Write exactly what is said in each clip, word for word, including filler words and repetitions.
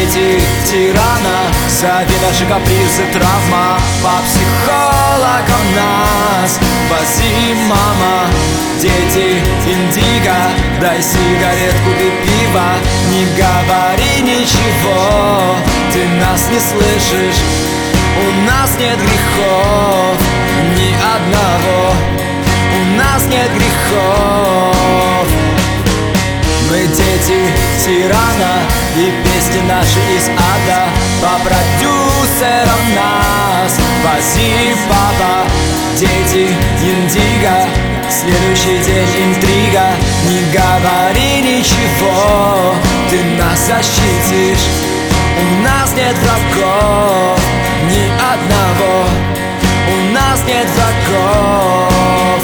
Дети тирана, зови наши капризы, травма. По психологам нас вози, мама. Дети индиго, дай сигаретку и пиво. Не говори ничего, ты нас не слышишь. У нас нет грехов, ни одного. У нас нет грехов. Мы дети тирана, и песни наши из ада. По продюсерам нас вози, папа. Дети индиго, следующий день интрига. Не говори ничего, ты нас защитишь. У нас нет врагов, ни одного. У нас нет врагов.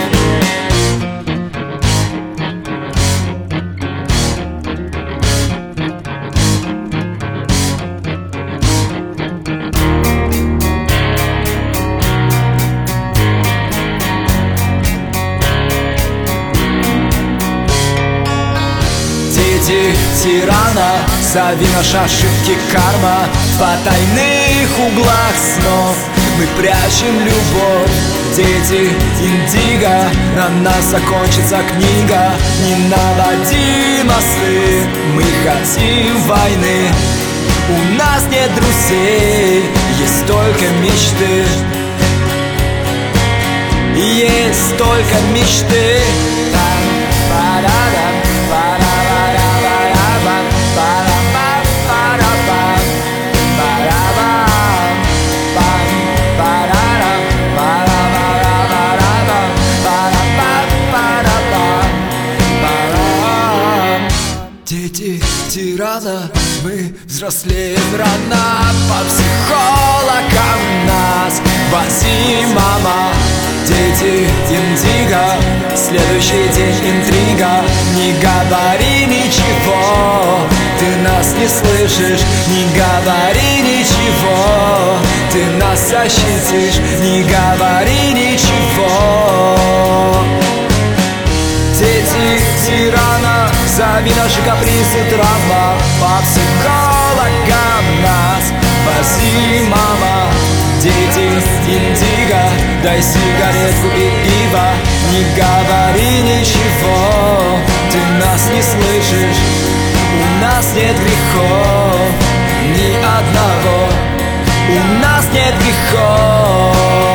Дети тирана, зови наши ошибки, карма. В потайных углах снов мы прячем любовь. Дети индиго, на нас закончится книга. Не наводи мосты, мы хотим войны. У нас нет друзей, есть только мечты. Есть только мечты. Дети тирана, мы взрослеем рано. По психологам нас вози, мама. Дети индиго, следующий день интрига. Не говори ничего, ты нас не слышишь. Не говори ничего, ты нас защитишь. Не говори ничего. Дети тирана, зови наши капризы, травма. По психологам нас вози, мама. Дети индиго, дай сигаретку и пиво. Не говори ничего, ты нас не слышишь. У нас нет грехов, ни одного. У нас нет грехов.